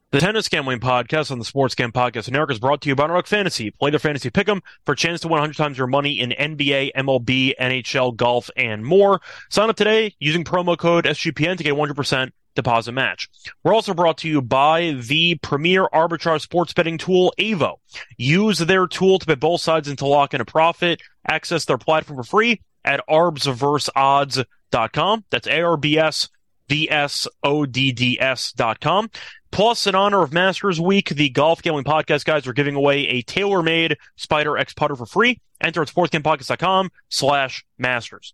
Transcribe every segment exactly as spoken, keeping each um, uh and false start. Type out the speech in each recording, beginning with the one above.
The Tennis Gambling Podcast on the Sports Gam Podcast Network is brought to you by Underdog Fantasy. Play their fantasy pick'em for a chance to win one hundred times your money in N B A, M L B, N H L, golf, and more. Sign up today using promo code S G P N to get one hundred percent deposit match. We're also brought to you by the premier arbitrage sports betting tool, Avo. Use their tool to bet both sides into lock in a profit. Access their platform for free at arbs versus odds dot com. That's A R B S V S O D D S dot com. Plus, in honor of Masters Week, the Golf Gambling Podcast guys are giving away a tailor-made Spider X putter for free. Enter at sportsgampodcast.com slash masters.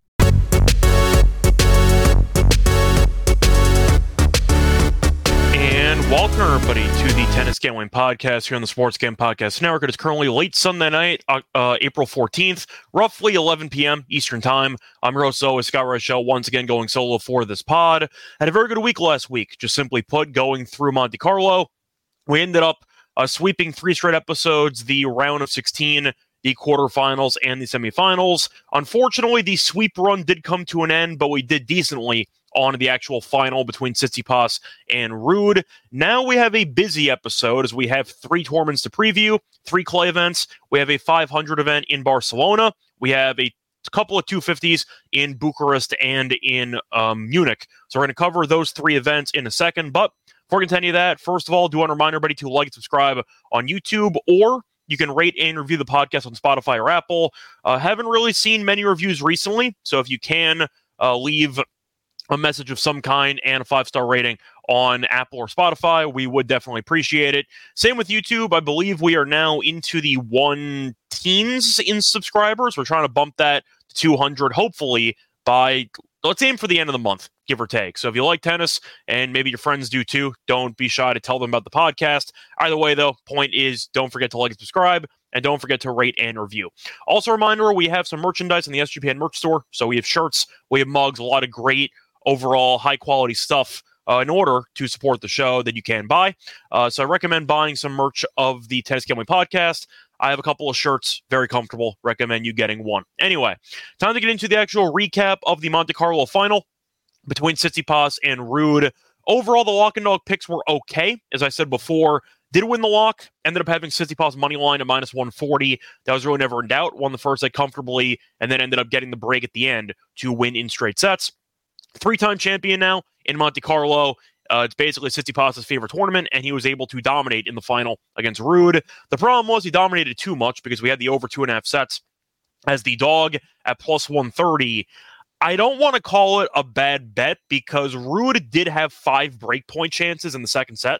And welcome, everybody, to the Tennis Gambling Podcast here on the Sports Gam Podcast Network. It is currently late Sunday night, uh, uh, April fourteenth, roughly eleven p.m. Eastern Time. I'm your host, always, Scott Reichel, once again going solo for this pod. Had a very good week last week, just simply put, going through Monte Carlo. We ended up uh, sweeping three straight episodes, the round of sixteen, the quarterfinals, and the semifinals. Unfortunately, the sweep run did come to an end, but we did decently on the actual final between Tsitsipas and Ruud. Now we have a busy episode as we have three tournaments to preview, three clay events. We have a five hundred event in Barcelona. We have a couple of two fifties in Bucharest and in um, Munich. So we're going to cover those three events in a second. But before we continue that, first of all, do want to remind everybody to like and subscribe on YouTube, or you can rate and review the podcast on Spotify or Apple. Uh, haven't really seen many reviews recently, so if you can uh, leave a message of some kind and a five-star rating on Apple or Spotify, we would definitely appreciate it. Same with YouTube. I believe we are now into the one teens in subscribers. We're trying to bump that to two hundred, hopefully by, let's aim for the end of the month, give or take. So if you like tennis, and maybe your friends do too, don't be shy to tell them about the podcast. Either way, though, point is, don't forget to like and subscribe, and don't forget to rate and review. Also, a reminder, we have some merchandise in the S G P N merch store. So we have shirts, we have mugs, a lot of great overall high-quality stuff uh, in order to support the show that you can buy. Uh, so I recommend buying some merch of the Tennis Gambling Podcast. I have a couple of shirts, very comfortable. Recommend you getting one. Anyway, time to get into the actual recap of the Monte Carlo final between Tsitsipas and Ruud. Overall, the lock and dog picks were okay. As I said before, did win the lock, ended up having Tsitsipas money line at minus one forty. That was really never in doubt. Won the first set comfortably, and then ended up getting the break at the end to win in straight sets. Three-time champion now in Monte Carlo. Uh, it's basically Tsitsipas' favorite tournament, and he was able to dominate in the final against Ruud. The problem was he dominated too much because we had the over two and a half sets as the dog at plus one thirty. I don't want to call it a bad bet because Ruud did have five breakpoint chances in the second set.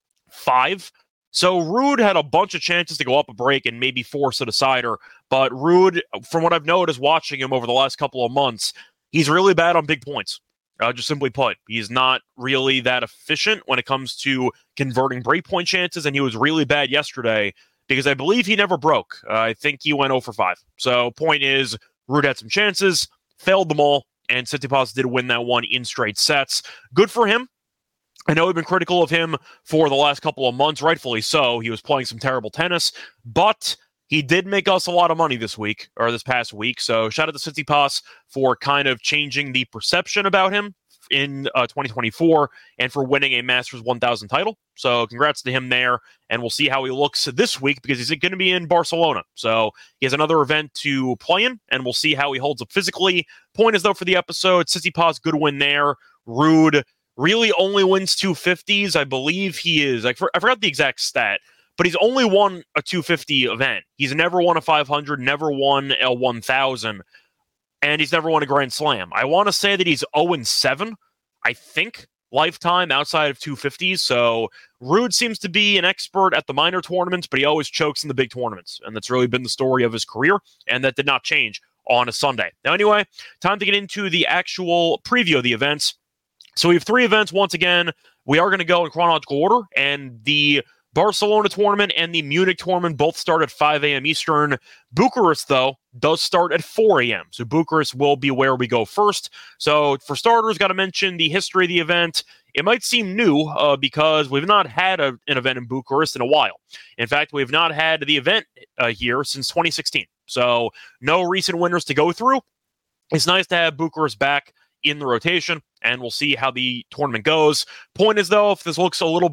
Five. So Ruud had a bunch of chances to go up a break and maybe force a decider, but Ruud, from what I've noticed watching him over the last couple of months, he's really bad on big points, uh, just simply put. He's not really that efficient when it comes to converting breakpoint chances, and he was really bad yesterday because I believe he never broke. Uh, I think he went zero for five. So point is, Ruud had some chances, failed them all, and Tsitsipas did win that one in straight sets. Good for him. I know we've been critical of him for the last couple of months, rightfully so. He was playing some terrible tennis, but he did make us a lot of money this week, or this past week. So shout out to Tsitsipas for kind of changing the perception about him in uh, twenty twenty-four and for winning a Masters one thousand title. So congrats to him there. And we'll see how he looks this week because he's going to be in Barcelona. So he has another event to play in, and we'll see how he holds up physically. Point is, though, for the episode, Tsitsipas, good win there. Ruud really only wins two fifties. I believe he is, I, for, I forgot the exact stat, but he's only won a two fifty event. He's never won a five hundred, never won a one thousand, and he's never won a Grand Slam. I want to say that he's oh and seven, I think, lifetime outside of two fifties. So Ruud seems to be an expert at the minor tournaments, but he always chokes in the big tournaments. And that's really been the story of his career, and that did not change on a Sunday. Now, anyway, time to get into the actual preview of the events. So we have three events. Once again, we are going to go in chronological order, and the Barcelona tournament and the Munich tournament both start at five a.m. Eastern. Bucharest, though, does start at four a.m. So Bucharest will be where we go first. So for starters, got to mention the history of the event. It might seem new uh, because we've not had a, an event in Bucharest in a while. In fact, we've not had the event uh, here since twenty sixteen. So no recent winners to go through. It's nice to have Bucharest back in the rotation, and we'll see how the tournament goes. Point is, though, if this looks a little bit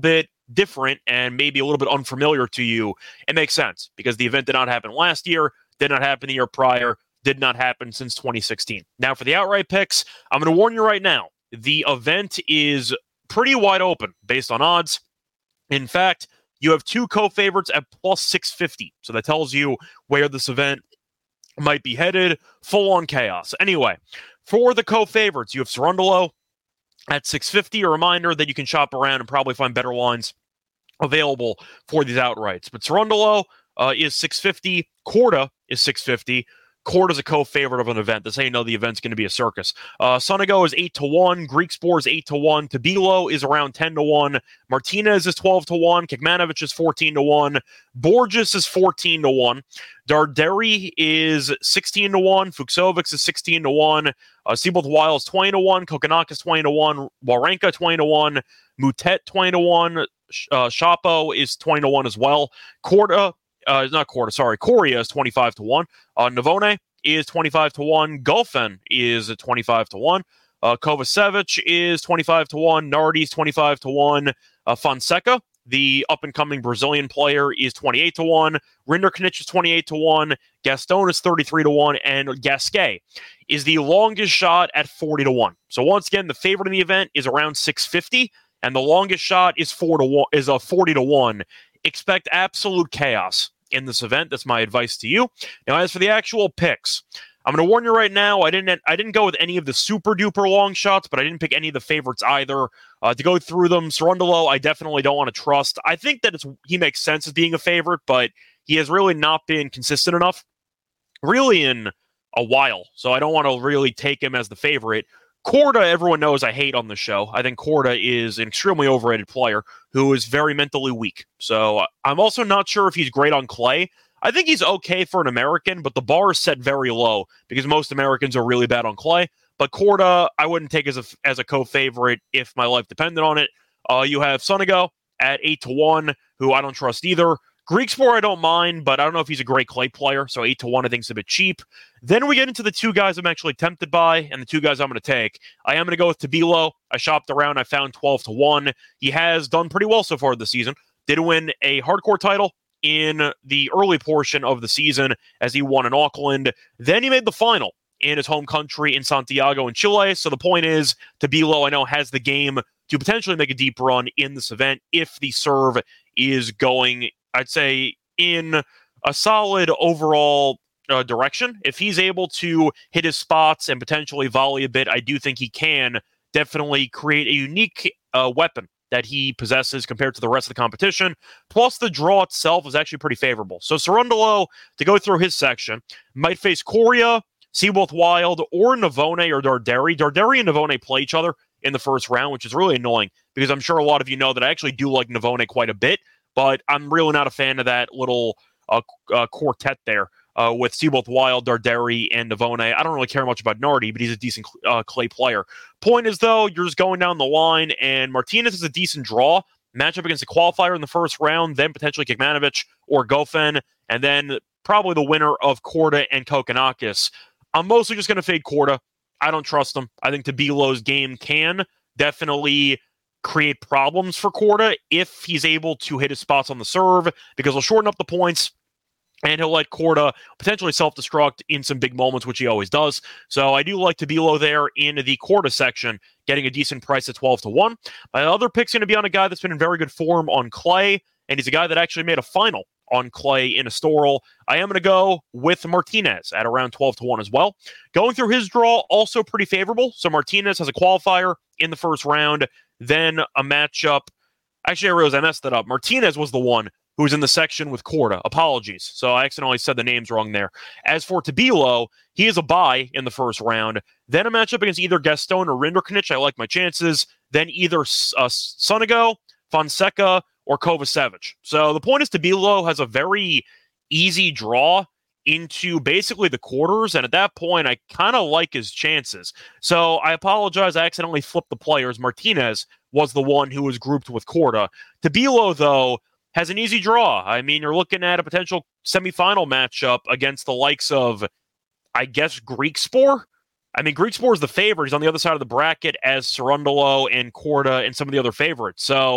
different and maybe a little bit unfamiliar to you, it makes sense because the event did not happen last year, did not happen the year prior, did not happen since twenty sixteen. Now, for the outright picks, I'm going to warn you right now, the event is pretty wide open based on odds. In fact, you have two co-favorites at plus six fifty. So that tells you where this event might be headed. Full-on chaos. Anyway, for the co-favorites, you have Cerundolo at six fifty. A reminder that you can shop around and probably find better lines available for these outrights. But Cerundolo uh, is six fifty. Korda is six fifty. Korda is a co-favorite of an event. That's how you know the event's going to be a circus. Uh, Sonego is eight to one. Griekspoor is eight to one. Tabilo is around ten to one. Martinez is twelve to one. Kecmanovic is fourteen to one. Borges is fourteen to one. Darderi is sixteen to one. Fucsovics is sixteen to one. Uh, Seabold Wild is twenty to one. Kokkinakis twenty to one. Wawrinka twenty to one. Moutet twenty to one. Uh, Chapo is twenty to one as well. Korda Uh, not Korda, sorry. Coria is twenty-five to one. Uh, Navone is twenty-five to one. Golfin is twenty-five to one. Uh, Kovacevic is twenty-five to one. Nardi is twenty-five to one. Uh, Fonseca, the up-and-coming Brazilian player, is twenty-eight to one. Rinderknech is twenty-eight to one. Gaston is thirty-three to one. And Gasquet is the longest shot at forty to one. So once again, the favorite in the event is around six fifty, and the longest shot is four to one, is a forty to one. Expect absolute chaos in this event. That's my advice to you. Now, as for the actual picks, I'm going to warn you right now, I didn't I didn't go with any of the super duper long shots, but I didn't pick any of the favorites either. Uh, to go through them, Cerundolo, I definitely don't want to trust. I think that it's he makes sense as being a favorite, but he has really not been consistent enough, really in a while. So I don't want to really take him as the favorite. Korda, everyone knows I hate on the show. I think Korda is an extremely overrated player who is very mentally weak. So uh, I'm also not sure if he's great on clay. I think he's okay for an American, but the bar is set very low because most Americans are really bad on clay. But Korda, I wouldn't take as a, as a co-favorite if my life depended on it. Uh, you have Sonego at eight to one, who I don't trust either. Griekspoor, I don't mind, but I don't know if he's a great clay player, so eight to one I think is a bit cheap. Then we get into the two guys I'm actually tempted by, and the two guys I'm going to take. I am going to go with Tabilo. I shopped around, I found twelve to one. He has done pretty well so far this season. Did win a hardcore title in the early portion of the season as he won in Auckland. Then he made the final in his home country in Santiago in Chile. So the point is, Tabilo, I know, has the game to potentially make a deep run in this event if the serve is going, I'd say, in a solid overall uh, direction. If he's able to hit his spots and potentially volley a bit, I do think he can definitely create a unique uh, weapon that he possesses compared to the rest of the competition. Plus, the draw itself is actually pretty favorable. So Cerundolo, to go through his section, might face Coria, Seabold Wild, or Navone or Darderi. Darderi and Navone play each other in the first round, which is really annoying because I'm sure a lot of you know that I actually do like Navone quite a bit, but I'm really not a fan of that little uh, uh, quartet there uh, with Seabold Wild, Darderi, and Navone. I don't really care much about Nardi, but he's a decent uh, clay player. Point is, though, you're just going down the line, and Martinez is a decent draw. Matchup against a qualifier in the first round, then potentially Kecmanovic or Goffin, and then probably the winner of Korda and Kokkinakis. I'm mostly just going to fade Korda. I don't trust him. I think Tabilo's game can definitely create problems for Korda if he's able to hit his spots on the serve, because he'll shorten up the points and he'll let Korda potentially self-destruct in some big moments, which he always does. So I do like Tabilo there in the Korda section, getting a decent price at twelve to one. My other pick's going to be on a guy that's been in very good form on clay, and he's a guy that actually made a final on clay in Estoril. I am going to go with Martinez at around twelve to one as well. Going through his draw, also pretty favorable. So Martinez has a qualifier in the first round, then a matchup. Actually, I realized I messed that up. Martinez was the one who was in the section with Korda. Apologies. So I accidentally said the names wrong there. As for Tabilo, he is a bye in the first round. Then a matchup against either Gaston or Rinderknech. I like my chances. Then either uh, Sonego, Fonseca, or Kovacevic. So the point is, Tabilo has a very easy draw into basically the quarters, and at that point, I kind of like his chances. So I apologize, I accidentally flipped the players. Martinez was the one who was grouped with Korda. Tabilo, though, has an easy draw. I mean, you're looking at a potential semifinal matchup against the likes of, I guess, Griekspoor. I mean, Griekspoor is the favorite. He's on the other side of the bracket as Cerundolo and Korda and some of the other favorites. So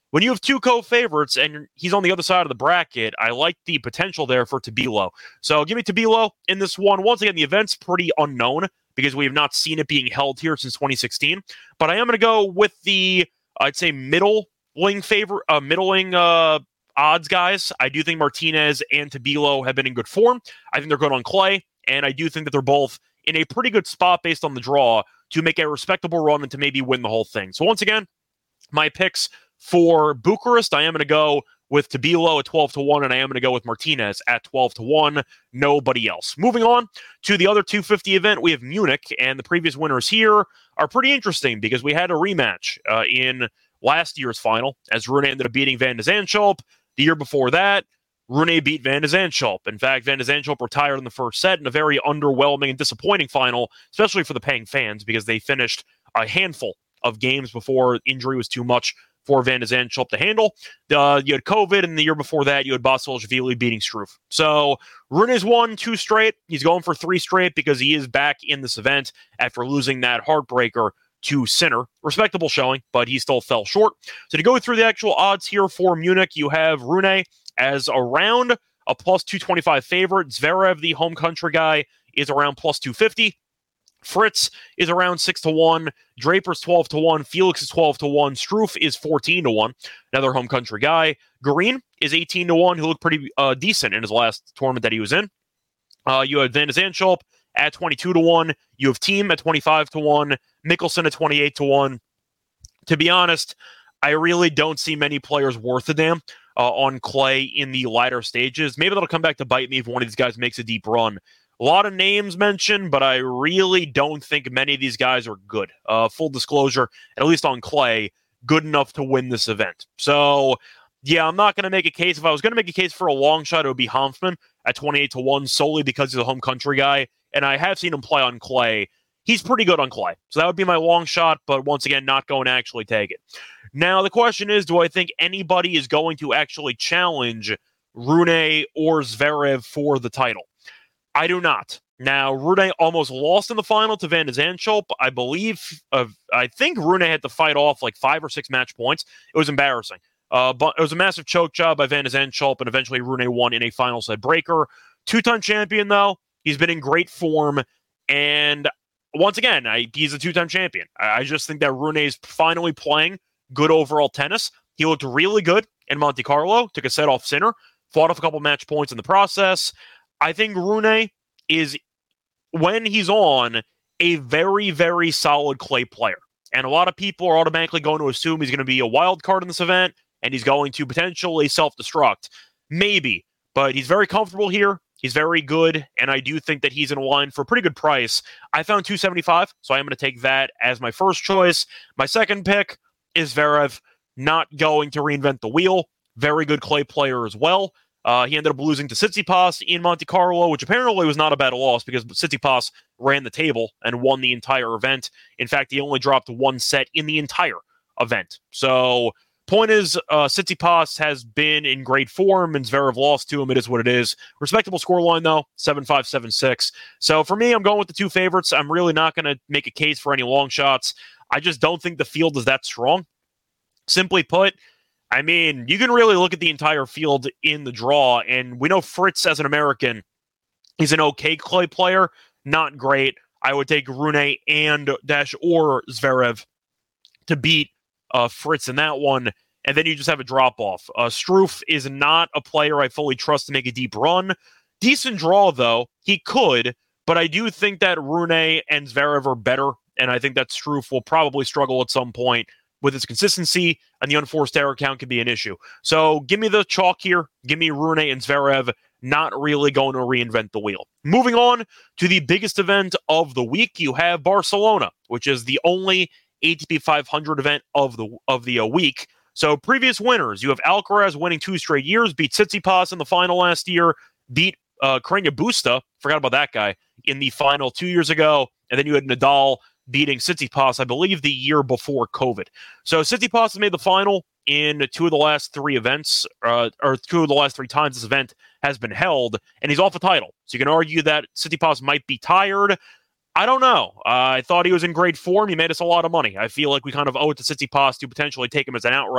When you have two co-favorites and he's on the other side of the bracket, I like the potential there for Tabilo. So give me Tabilo in this one. Once again, the event's pretty unknown because we have not seen it being held here since twenty sixteen. But I am going to go with the, I'd say, middling favor, uh, middling uh, odds guys. I do think Martinez and Tabilo have been in good form. I think they're good on clay, and I do think that they're both in a pretty good spot based on the draw to make a respectable run and to maybe win the whole thing. So once again, my picks for Bucharest, I am going to go with Tabilo at twelve to one, and I am going to go with Martinez at twelve to one. Nobody else. Moving on to the other two fifty event, we have Munich, and the previous winners here are pretty interesting because we had a rematch uh, in last year's final as Rune ended up beating Van de Zandschulp. The year before that, Rune beat Van de Zandschulp. In fact, Van de Zandschulp retired in the first set in a very underwhelming and disappointing final, especially for the paying fans because they finished a handful of games before injury was too much for Van de Zandschulp to handle. Uh, you had COVID, and the year before that, you had Basilashvili beating Struff. So Rune's won two straight. He's going for three straight because he is back in this event after losing that heartbreaker to Sinner. Respectable showing, but he still fell short. So to go through the actual odds here for Munich, you have Rune as around a plus two twenty-five favorite. Zverev, the home country guy, is around plus two fifty. Fritz is around six to one. Draper's twelve to one. Felix is twelve to one. Struff is fourteen to one. Another home country guy. Garin is eighteen to one, who looked pretty uh, decent in his last tournament that he was in. Uh, you have Van de Zandschulp at twenty-two to one. You have Thiem at twenty-five to one. Mickelson at twenty-eight to one. To be honest, I really don't see many players worth a damn uh, on clay in the latter stages. Maybe that'll come back to bite me if one of these guys makes a deep run. A lot of names mentioned, but I really don't think many of these guys are good. Uh, full disclosure, at least on clay, good enough to win this event. So, yeah, I'm not going to make a case. If I was going to make a case for a long shot, it would be Hanfmann at twenty-eight to one solely because he's a home country guy, and I have seen him play on clay. He's pretty good on clay. So that would be my long shot, but once again, not going to actually take it. Now, the question is, do I think anybody is going to actually challenge Rune or Zverev for the title? I do not. Now, Rune almost lost in the final to Van de Zandschulp. I believe, uh, I think Rune had to fight off like five or six match points. It was embarrassing. Uh, but it was a massive choke job by Van de Zandschulp, and eventually Rune won in a final set breaker. Two-time champion, though. He's been in great form, and once again, I, he's a two-time champion. I, I just think that Rune is finally playing good overall tennis. He looked really good in Monte Carlo, took a set off Sinner, fought off a couple match points in the process. I think Rune is, when he's on, a very, very solid clay player. And a lot of people are automatically going to assume he's going to be a wild card in this event, and he's going to potentially self-destruct. Maybe, but he's very comfortable here. He's very good, and I do think that he's in a line for a pretty good price. I found two seventy-five, so I'm going to take that as my first choice. My second pick is Zverev, not going to reinvent the wheel. Very good clay player as well. Uh, he ended up losing to Tsitsipas in Monte Carlo, which apparently was not a bad loss because Tsitsipas ran the table and won the entire event. In fact, he only dropped one set in the entire event. So, point is, uh, Tsitsipas has been in great form, and Zverev lost to him. It is what it is. Respectable scoreline, though, seven five, seven six. So, for me, I'm going with the two favorites. I'm really not going to make a case for any long shots. I just don't think the field is that strong. Simply put, I mean, you can really look at the entire field in the draw, and we know Fritz, as an American, is an okay clay player, not great. I would take Rune and Dash or Zverev to beat uh, Fritz in that one, and then you just have a drop-off. Uh, Struff is not a player I fully trust to make a deep run. Decent draw, though. He could, but I do think that Rune and Zverev are better, and I think that Struff will probably struggle at some point with his consistency, and the unforced error count can be an issue. So give me the chalk here. Give me Rune and Zverev, not really going to reinvent the wheel. Moving on to the biggest event of the week, you have Barcelona, which is the only A T P five hundred event of the of the uh, week. So previous winners, you have Alcaraz winning two straight years, beat Tsitsipas in the final last year, beat uh, Carreño Busta, forgot about that guy, in the final two years ago, and then you had Nadal beating Tsitsipas, I believe, the year before COVID. So Tsitsipas has made the final in two of the last three events, uh, or two of the last three times this event has been held, and he's off a title. So you can argue that Tsitsipas might be tired. I don't know. Uh, I thought he was in great form. He made us a lot of money. I feel like we kind of owe it to Tsitsipas to potentially take him as an outright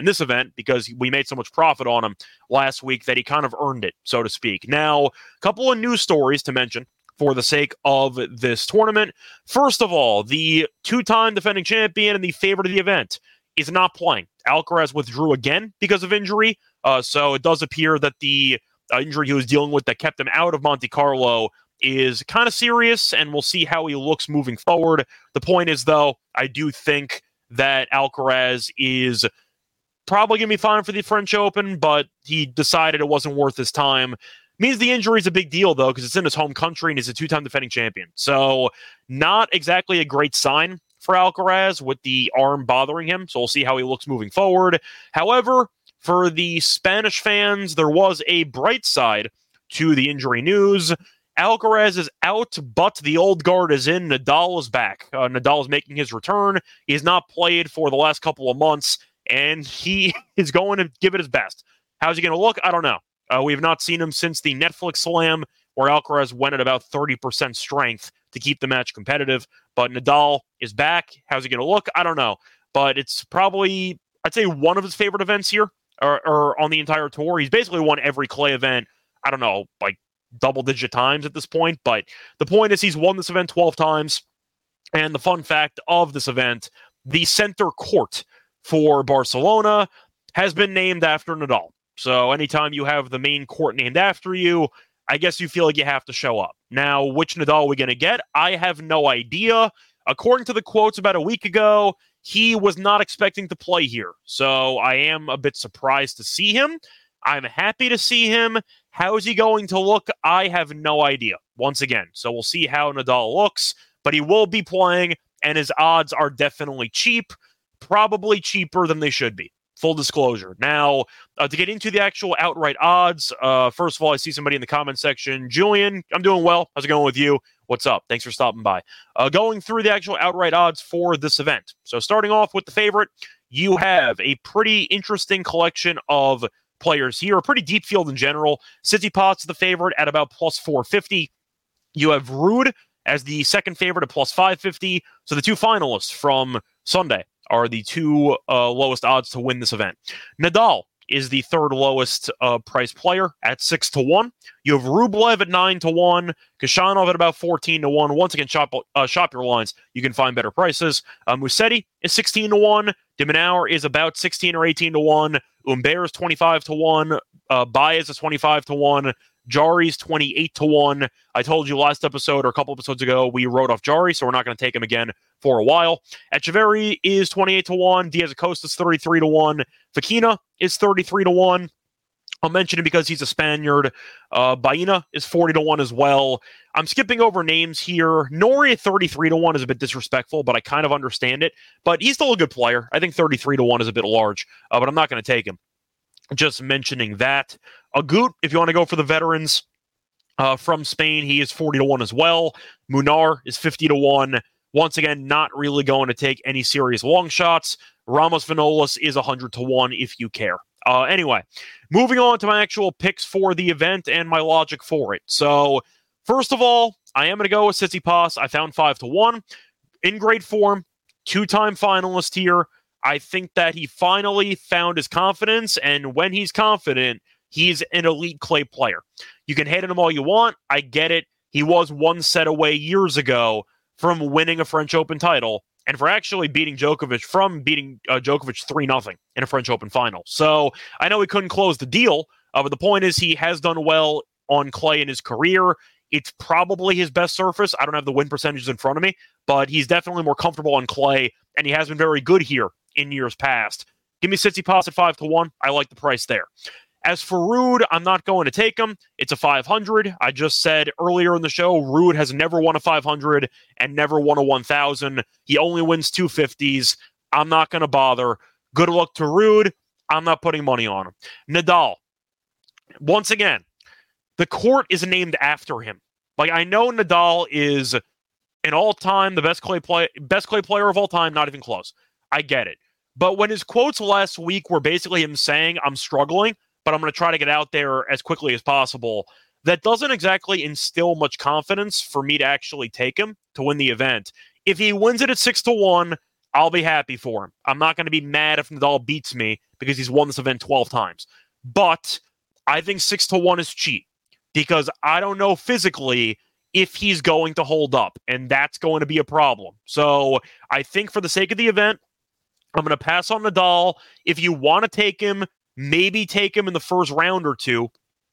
in this event because we made so much profit on him last week that he kind of earned it, so to speak. Now, a couple of news stories to mention for the sake of this tournament. First of all, the two-time defending champion and the favorite of the event is not playing. Alcaraz withdrew again because of injury, uh, so it does appear that the uh, injury he was dealing with that kept him out of Monte Carlo is kind of serious, and we'll see how he looks moving forward. The point is, though, I do think that Alcaraz is probably going to be fine for the French Open, but he decided it wasn't worth his time. Means the injury is a big deal, though, because it's in his home country and he's a two-time defending champion. So not exactly a great sign for Alcaraz with the arm bothering him. So we'll see how he looks moving forward. However, for the Spanish fans, there was a bright side to the injury news. Alcaraz is out, but the old guard is in. Nadal is back. Uh, Nadal is making his return. He has not played for the last couple of months, and he is going to give it his best. How's he going to look? I don't know. Uh, we have not seen him since the Netflix Slam, where Alcaraz went at about thirty percent strength to keep the match competitive. But Nadal is back. How's he going to look? I don't know. But it's probably, I'd say, one of his favorite events here, or, or on the entire tour. He's basically won every clay event, I don't know, like double-digit times at this point. But the point is he's won this event twelve times. And the fun fact of this event, the center court for Barcelona has been named after Nadal. So anytime you have the main court named after you, I guess you feel like you have to show up. Now, which Nadal are we going to get? I have no idea. According to the quotes about a week ago, he was not expecting to play here. So I am a bit surprised to see him. I'm happy to see him. How is he going to look? I have no idea, once again. So we'll see how Nadal looks. But he will be playing, and his odds are definitely cheap. Probably cheaper than they should be. Full disclosure. Now, uh, to get into the actual outright odds, uh, first of all, I see somebody in the comment section. Julian, I'm doing well. How's it going with you? What's up? Thanks for stopping by. Uh, going through the actual outright odds for this event. So starting off with the favorite, you have a pretty interesting collection of players here, a pretty deep field in general. Tsitsipas is the favorite at about plus four fifty. You have Ruud as the second favorite at plus five fifty. So the two finalists from Sunday are the two uh, lowest odds to win this event. Nadal is the third lowest uh, price player at six to one. You have Rublev at nine to one, Khachanov at about fourteen to one. Once again, shop, uh, shop your lines. You can find better prices. Uh, Musetti is sixteen to one. De Minaur is about sixteen or eighteen to one. Humbert is twenty-five to one. Uh, Baez is twenty-five to one. Jari's twenty-eight to one. I told you last episode or a couple episodes ago we wrote off Jari, so we're not going to take him again for a while. Echeverry is twenty-eight to one. Diaz Acosta is thirty-three to one. Fekina is thirty-three to one. I'll mention it because he's a Spaniard. Uh, Baena is forty to one as well. I'm skipping over names here. Nori at thirty-three to one is a bit disrespectful, but I kind of understand it. But he's still a good player. I think thirty-three to one is a bit large, uh, but I'm not going to take him. Just mentioning that. Agut, if you want to go for the veterans uh, from Spain, he is forty to one as well. Munar is fifty to one. Once again, not really going to take any serious long shots. Ramos Vinolas is one hundred to one if you care. Uh, anyway, moving on to my actual picks for the event and my logic for it. So, first of all, I am going to go with Tsitsipas. I found five to one. In great form, two-time finalist here. I think that he finally found his confidence, and when he's confident, he's an elite clay player. You can hate him all you want. I get it. He was one set away years ago from winning a French Open title, and for actually beating Djokovic, from beating uh, Djokovic three nothing in a French Open final. So I know he couldn't close the deal, uh, but the point is he has done well on clay in his career. It's probably his best surface. I don't have the win percentages in front of me, but he's definitely more comfortable on clay, and he has been very good here in years past. Give me Tsitsipas at five to one. I like the price there. As for Ruud, I'm not going to take him. It's a five hundred. I just said earlier in the show, Ruud has never won a five hundred and never won a one thousand. He only wins two fifties. I'm not going to bother. Good luck to Ruud. I'm not putting money on him. Nadal. Once again, the court is named after him. Like, I know Nadal is an all-time, the best clay play, best clay player of all time, not even close. I get it. But when his quotes last week were basically him saying, I'm struggling, but I'm going to try to get out there as quickly as possible, that doesn't exactly instill much confidence for me to actually take him to win the event. If he wins it at six to one, I'll be happy for him. I'm not going to be mad if Nadal beats me because he's won this event twelve times. But I think six to one is cheap because I don't know physically if he's going to hold up, and that's going to be a problem. So I think for the sake of the event, I'm going to pass on Nadal. If you want to take him, maybe take him in the first round or two.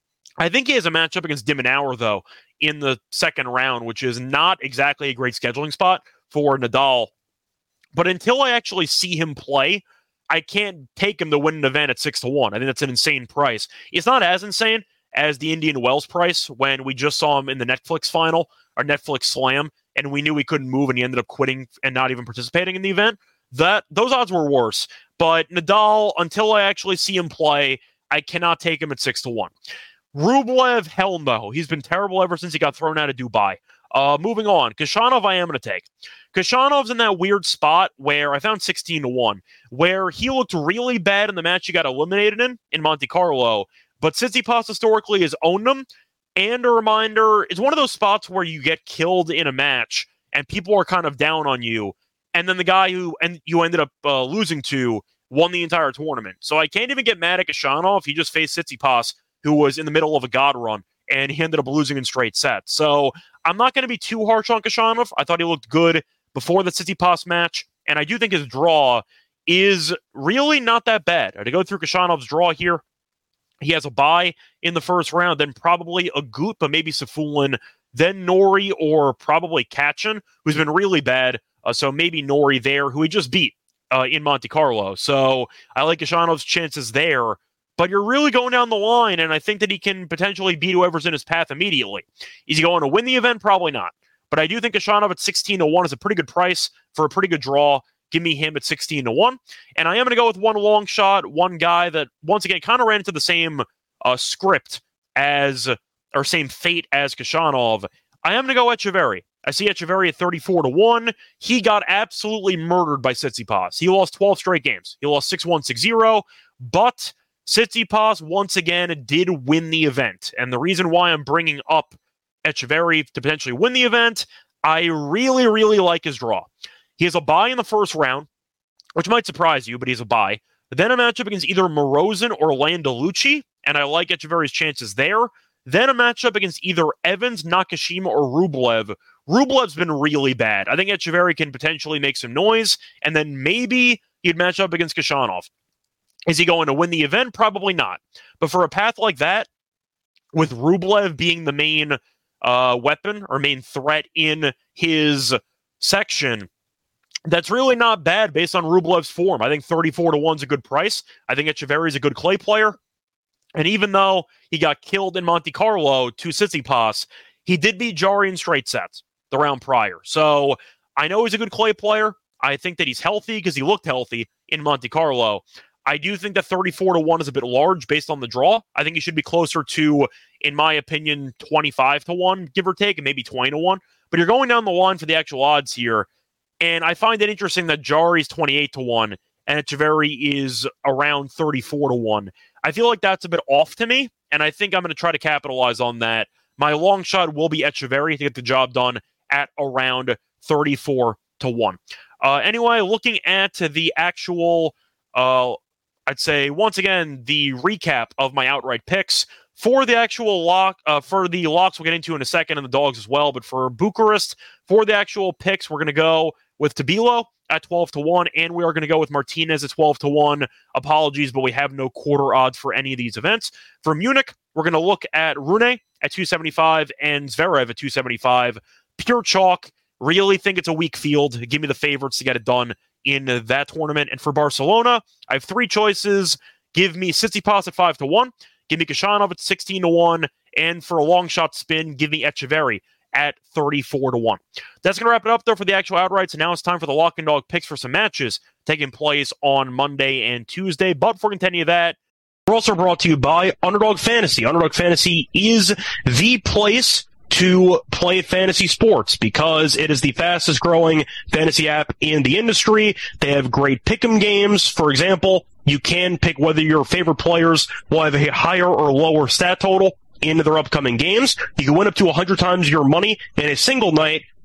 I think he has a matchup against De Minaur, though, in the second round, which is not exactly a great scheduling spot for Nadal. But until I actually see him play, I can't take him to win an event at six to one. I think that's an insane price. It's not as insane as the Indian Wells price when we just saw him in the Netflix final, or Netflix Slam, and we knew he couldn't move and he ended up quitting and not even participating in the event. That those odds were worse. But Nadal, until I actually see him play, I cannot take him at six to one. Rublev, hell no. He's been terrible ever since he got thrown out of Dubai. Uh, moving on, Khachanov I am going to take. Khachanov's in that weird spot where I found sixteen to one, where he looked really bad in the match he got eliminated in, in Monte Carlo, but Tsitsipas historically has owned him. And a reminder, it's one of those spots where you get killed in a match and people are kind of down on you, and then the guy who and you ended up uh, losing to won the entire tournament. So I can't even get mad at Khachanov. He just faced Tsitsipas, who was in the middle of a god run, and he ended up losing in straight sets. So I'm not going to be too harsh on Khachanov. I thought he looked good before the Tsitsipas match, and I do think his draw is really not that bad. To go through Khachanov draw here, he has a bye in the first round, then probably a Agut, but maybe Safulin, then Norrie or probably Kachin, who's been really bad. Uh, so maybe Norrie there, who he just beat uh, in Monte Carlo. So I like Khachanov's chances there. But you're really going down the line, and I think that he can potentially beat whoever's in his path immediately. Is he going to win the event? Probably not. But I do think Khachanov at sixteen to one is a pretty good price for a pretty good draw. Give me him at sixteen to one. And I am going to go with one long shot, one guy that, once again, kind of ran into the same uh, script as, or same fate as Khachanov. I am going to go Etcheverry. I see Etcheverry at thirty-four to one. He got absolutely murdered by Tsitsipas. He lost twelve straight games. He lost six one, six zero, but Tsitsipas, once again, did win the event. And the reason why I'm bringing up Etcheverry to potentially win the event, I really, really like his draw. He has a bye in the first round, which might surprise you, but he's a bye. Then a matchup against either Morozin or Landalucci, and I like Etcheverry's chances there. Then a matchup against either Evans, Nakashima, or Rublev. Rublev's been really bad. I think Etcheverry can potentially make some noise, and then maybe he'd match up against Khachanov. Is he going to win the event? Probably not. But for a path like that, with Rublev being the main uh, weapon or main threat in his section, that's really not bad based on Rublev's form. I think thirty-four to one is a good price. I think Etcheverry is a good clay player. And even though he got killed in Monte Carlo to Tsitsipas, he did beat Jarry in straight sets the round prior. So I know he's a good clay player. I think that he's healthy because he looked healthy in Monte Carlo. I do think that thirty-four to one is a bit large based on the draw. I think he should be closer to, in my opinion, twenty-five to one, give or take, and maybe twenty to one. But you're going down the line for the actual odds here. And I find it interesting that Jarry's twenty-eight to one and Etcheverry is around thirty-four to one. I feel like that's a bit off to me, and I think I'm going to try to capitalize on that. My long shot will be Etcheverry to get the job done at around thirty-four to one. Uh, anyway, looking at the actual... Uh, I'd say, once again, the recap of my outright picks for the actual lock, uh, for the locks we'll get into in a second, and the dogs as well, but for Bucharest, for the actual picks, we're going to go with Tabilo at twelve to one, and we are going to go with Martinez at twelve to one. Apologies, but we have no quarter odds for any of these events. For Munich, we're going to look at Rune at two seventy-five and Zverev at two seventy-five. Pure chalk. Really think it's a weak field. Give me the favorites to get it done in that tournament. And for Barcelona, I have three choices. Give me Tsitsipas at five to one. Give me Khachanov at sixteen to one. And for a long shot spin, give me Etcheverry at thirty-four to one. That's going to wrap it up, though, for the actual outrights. And now it's time for the lock and dog picks for some matches taking place on Monday and Tuesday. But before we get to any of that, we're also brought to you by Underdog Fantasy. Underdog Fantasy is the place to play fantasy sports because it is the fastest growing fantasy app in the industry. They have great pick'em games. For example, you can pick whether your favorite players will have a higher or lower stat total in their upcoming games. You can win up to one hundred times your money in a single night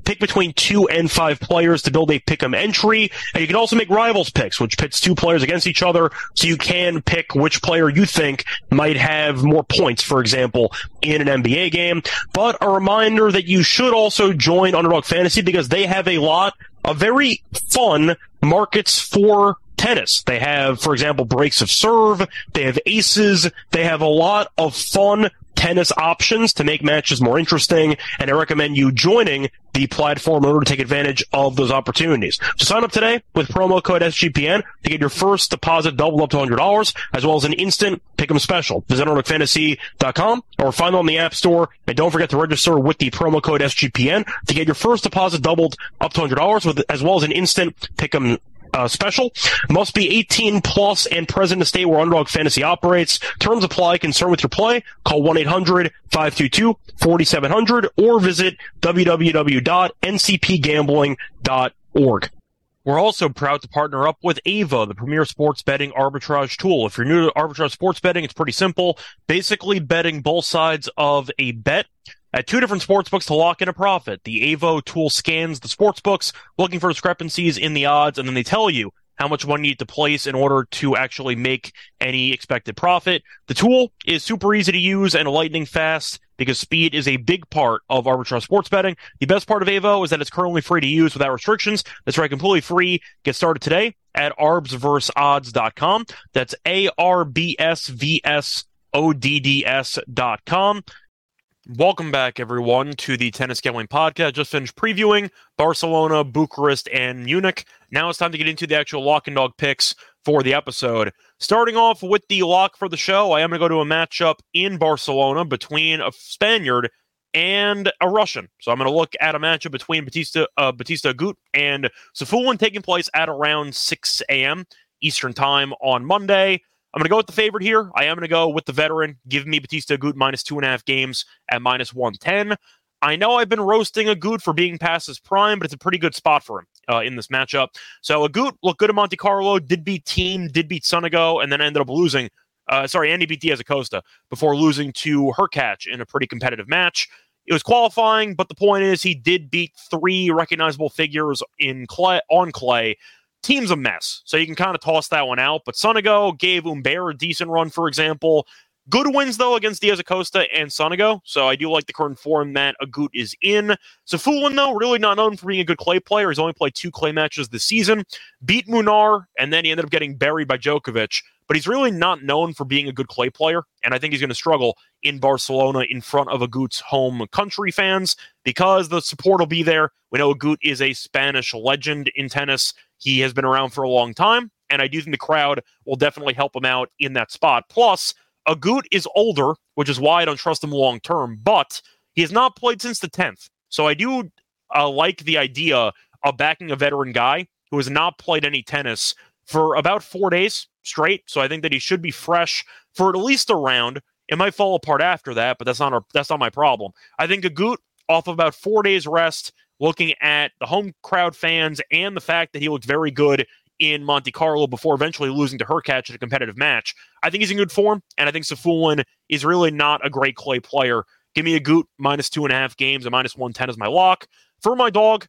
pick between two and five players to build a pick'em entry. And you can also make rivals picks, which pits two players against each other. So you can pick which player you think might have more points, for example, in an N B A game. But a reminder that you should also join Underdog Fantasy because they have a lot of very fun markets for tennis. They have, for example, breaks of serve. They have aces. They have a lot of fun tennis options to make matches more interesting, and I recommend you joining the platform in order to take advantage of those opportunities. So sign up today with promo code S G P N to get your first deposit doubled up to one hundred dollars, as well as an instant pick'em special. Visit underdog fantasy dot com or find them on the App Store, and don't forget to register with the promo code S G P N to get your first deposit doubled up to one hundred dollars, with, as well as an instant pick'em Uh, special. Must be eighteen plus and present in the state where Underdog Fantasy operates. Terms apply. Concern with your play? Call one eight hundred five two two four seven zero zero or visit w w w dot n c p gambling dot org. We're also proud to partner up with Ava, the premier sports betting arbitrage tool. If you're new to arbitrage sports betting, it's pretty simple. Basically betting both sides of a bet at two different sportsbooks to lock in a profit. The Avo tool scans the sportsbooks, looking for discrepancies in the odds, and then they tell you how much money you need to place in order to actually make any expected profit. The tool is super easy to use and lightning fast because speed is a big part of arbitrage sports betting. The best part of Avo is that it's currently free to use without restrictions. That's right, completely free. Get started today at arbs versus odds dot com. That's A R B S V S O D D S dot com. Welcome back, everyone, to the Tennis Gambling Podcast. Just finished previewing Barcelona, Bucharest, and Munich. Now it's time to get into the actual lock and dog picks for the episode. Starting off with the lock for the show, I am going to go to a matchup in Barcelona between a Spaniard and a Russian. So I'm going to look at a matchup between Batista, uh, Batista Agut and Safiullin taking place at around six a.m. Eastern Time on Monday. I'm going to go with the favorite here. I am going to go with the veteran. Give me Batista Agut minus two and a half games at minus one ten. I know I've been roasting Agut for being past his prime, but it's a pretty good spot for him uh, in this matchup. So Agut looked good at Monte Carlo, did beat Thiem, did beat Sonego, and then ended up losing. Uh, sorry, Andy beat Diaz Acosta before losing to Hurkacz in a pretty competitive match. It was qualifying, but the point is he did beat three recognizable figures in clay, on clay. Thiem's a mess, so you can kind of toss that one out. But Sonego gave Humbert a decent run, for example. Good wins, though, against Diaz Acosta and Sonego, so I do like the current form that Agut is in. Safiullin, though, really not known for being a good clay player. He's only played two clay matches this season. Beat Munar, and then he ended up getting buried by Djokovic. But he's really not known for being a good clay player, and I think he's going to struggle in Barcelona in front of Agut's home country fans because the support will be there. We know Agut is a Spanish legend in tennis. He has been around for a long time, and I do think the crowd will definitely help him out in that spot. Plus, Agut is older, which is why I don't trust him long term, but he has not played since the tenth. So I do uh, like the idea of backing a veteran guy who has not played any tennis for about four days straight. So I think that he should be fresh for at least a round. It might fall apart after that, but that's not our, that's not my problem. I think Agut, off of about four days rest, looking at the home crowd fans and the fact that he looked very good in Monte Carlo before eventually losing to Hurkacz in a competitive match, I think he's in good form, and I think Safiullin is really not a great clay player. Give me Agut minus two and a half games, and minus one ten is my lock. For my dog,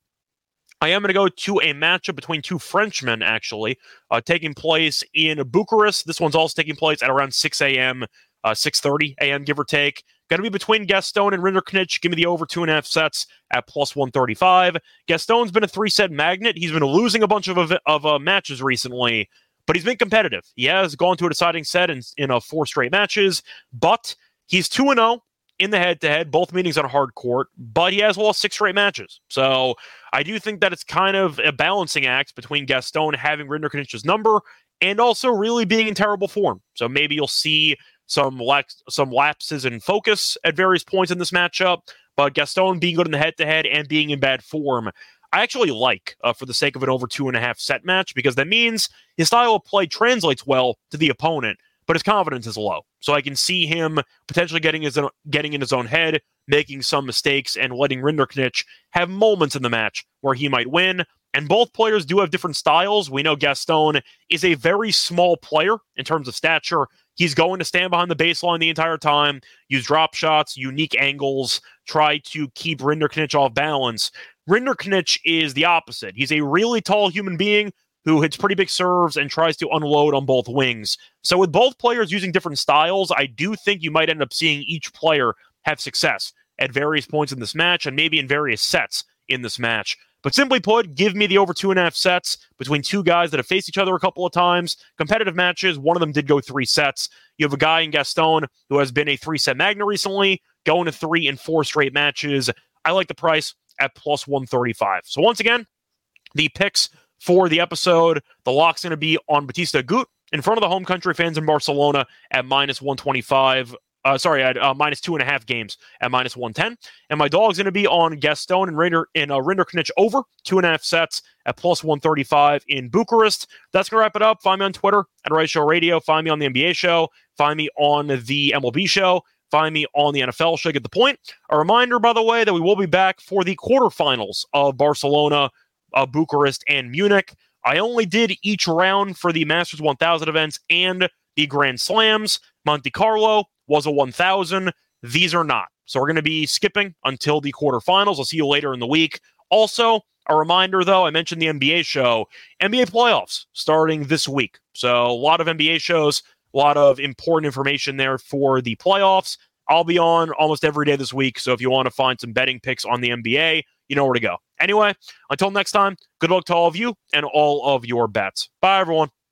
I am going to go to a matchup between two Frenchmen, actually, uh, taking place in Bucharest. This one's also taking place at around six a.m., uh, six thirty a.m., give or take. Going to be between Gaston and Rinderknech. Give me the over two and a half sets at plus one thirty-five. Gaston's been a three-set magnet. He's been losing a bunch of of uh, matches recently, but he's been competitive. He has gone to a deciding set in, in uh, four straight matches, but he's two and oh in the head-to-head, both meetings on a hard court, but he has lost six straight matches. So I do think that it's kind of a balancing act between Gaston having Rinderknech's number and also really being in terrible form. So maybe you'll see some lax, some lapses in focus at various points in this matchup, but Gaston being good in the head-to-head and being in bad form, I actually like uh, for the sake of an over two and a half set match, because that means his style of play translates well to the opponent, but his confidence is low. So I can see him potentially getting his own, getting in his own head, making some mistakes, and letting Rinderknech have moments in the match where he might win. And both players do have different styles. We know Gaston is a very small player in terms of stature. He's going to stand behind the baseline the entire time, use drop shots, unique angles, try to keep Rinderknech off balance. Rinderknech is the opposite. He's a really tall human being who hits pretty big serves and tries to unload on both wings. So with both players using different styles, I do think you might end up seeing each player have success at various points in this match and maybe in various sets in this match. But simply put, give me the over two and a half sets between two guys that have faced each other a couple of times. Competitive matches, one of them did go three sets. You have a guy in Gaston who has been a three-set magnet recently, going to three and four straight matches. I like the price at plus one thirty-five. So once again, the picks for the episode, the lock's going to be on Bautista Agut in front of the home country fans in Barcelona at minus one twenty-five. Uh, sorry, at uh, minus two and a half games at minus one ten. And my dog's going to be on Gaston and Rinder in uh, Rinderknech over two and a half sets at plus one thirty-five in Bucharest. That's going to wrap it up. Find me on Twitter at Rice Show Radio. Find me on the N B A show. Find me on the M L B show. Find me on the N F L show. Get the point. A reminder, by the way, that we will be back for the quarterfinals of Barcelona, uh, Bucharest, and Munich. I only did each round for the Masters one thousand events and the Grand Slams. Monte Carlo was a one thousand. These are not. So we're going to be skipping until the quarterfinals. I'll see you later in the week. Also, a reminder, though, I mentioned the N B A show. N B A playoffs starting this week. So a lot of N B A shows, a lot of important information there for the playoffs. I'll be on almost every day this week. So if you want to find some betting picks on the N B A, you know where to go. Anyway, until next time, good luck to all of you and all of your bets. Bye, everyone.